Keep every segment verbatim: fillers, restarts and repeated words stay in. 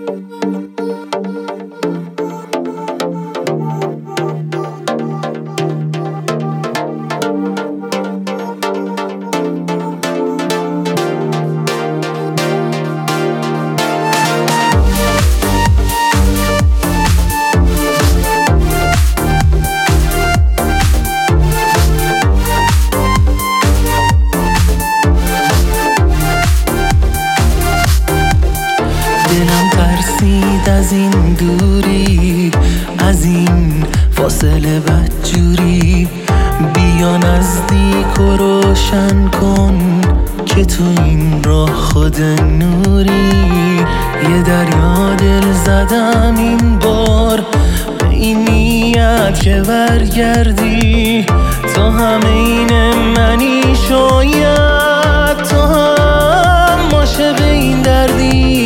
دلم ترسید از این دوری، از این فاصله بدجوری. بیا نزدیک و روشن کن که تو این راه خود نوری. یه دریا دل زدم این بار، به این نیت که برگردی. تو هم این منی، شاید تو هم عاشق این دردی.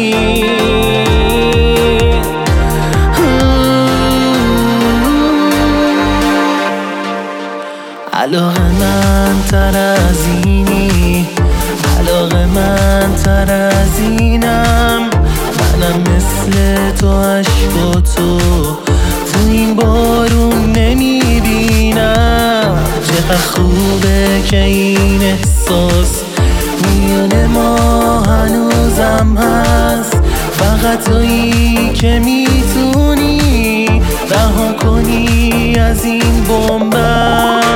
علاقه من تر از اینی، علاقه من تر از اینم. منم مثل تو عشق و تو تو این بارون نمیبینم. چقدر خوبه که این احساس میون ما هنوزم هست. فقط تویی که میتونی رها کنی از این بنبست.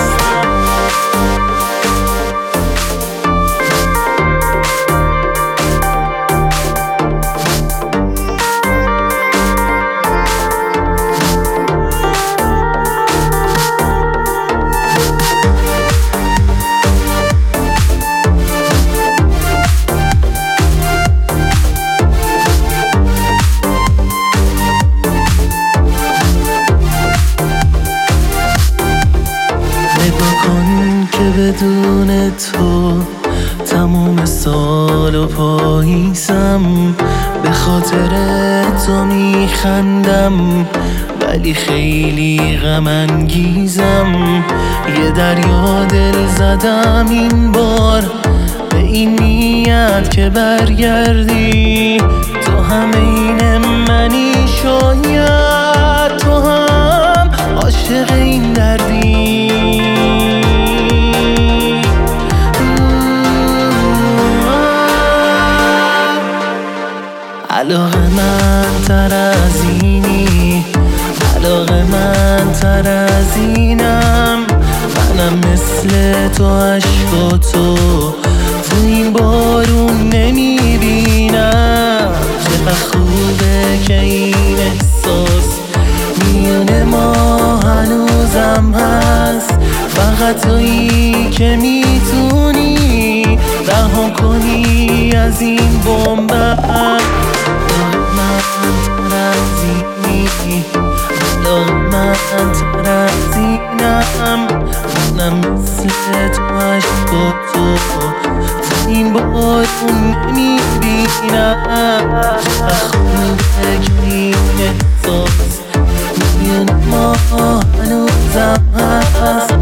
بدون تو تموم سال و پاییزم. به خاطر تو میخندم ولی خیلی غم انگیزم. یه دریا دل زدم این بار، به این نیت که برگردی. تو هم این منی، شاید تو هم عاشق این دردی. علاقه من تر از اینی، علاقه من تر از اینم. منم مثل تو عشق و تو تو این بارون نمیبینم. چقدر خوبه که این احساس میون ما هنوزم هست. فقط تویی که میتونی رها کنی از این بنبست. علاقه من تر از اینم. منم مثل تو عشق و تو تو این بارون نمیبینم. خوبه که این احساس میون ما هنوزم هست.